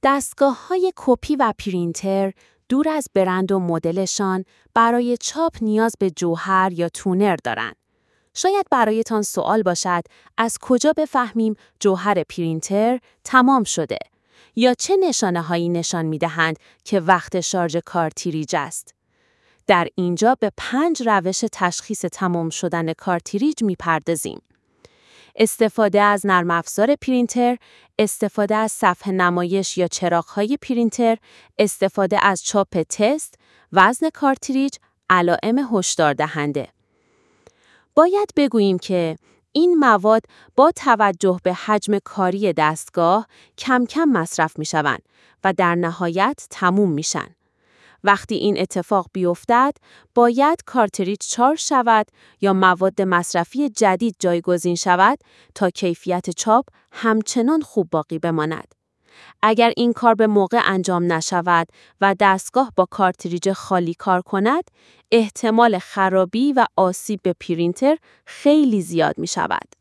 دستگاه‌های کپی و پرینتر دور از برند و مدلشان برای چاپ نیاز به جوهر یا تونر دارند. شاید برایتان سوال باشد از کجا بفهمیم جوهر پرینتر تمام شده یا چه نشانه‌هایی نشان می‌دهند که وقت شارژ کارتریج است. در اینجا به 5 روش تشخیص تمام شدن کارتریج می‌پردازیم. استفاده از نرم افزار پرینتر، استفاده از صفحه نمایش یا چراغ‌های پرینتر، استفاده از چاپ تست، وزن کارتریج، علائم هشدار دهنده. باید بگوییم که این مواد با توجه به حجم کاری دستگاه کم کم مصرف می‌شوند و در نهایت تموم میشن. وقتی این اتفاق بیفتد، باید کارتریج چارج شود یا مواد مصرفی جدید جایگزین شود تا کیفیت چاپ همچنان خوب باقی بماند. اگر این کار به موقع انجام نشود و دستگاه با کارتریج خالی کار کند، احتمال خرابی و آسیب به پرینتر خیلی زیاد می شود.